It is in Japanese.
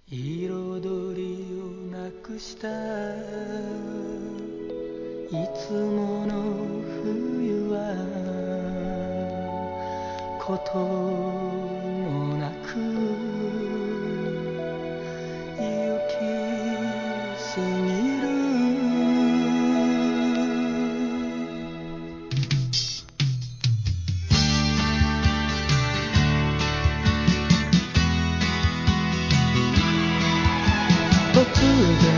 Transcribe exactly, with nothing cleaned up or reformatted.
彩りをなくしたいつもの冬はこともなく行き過ぎる。突然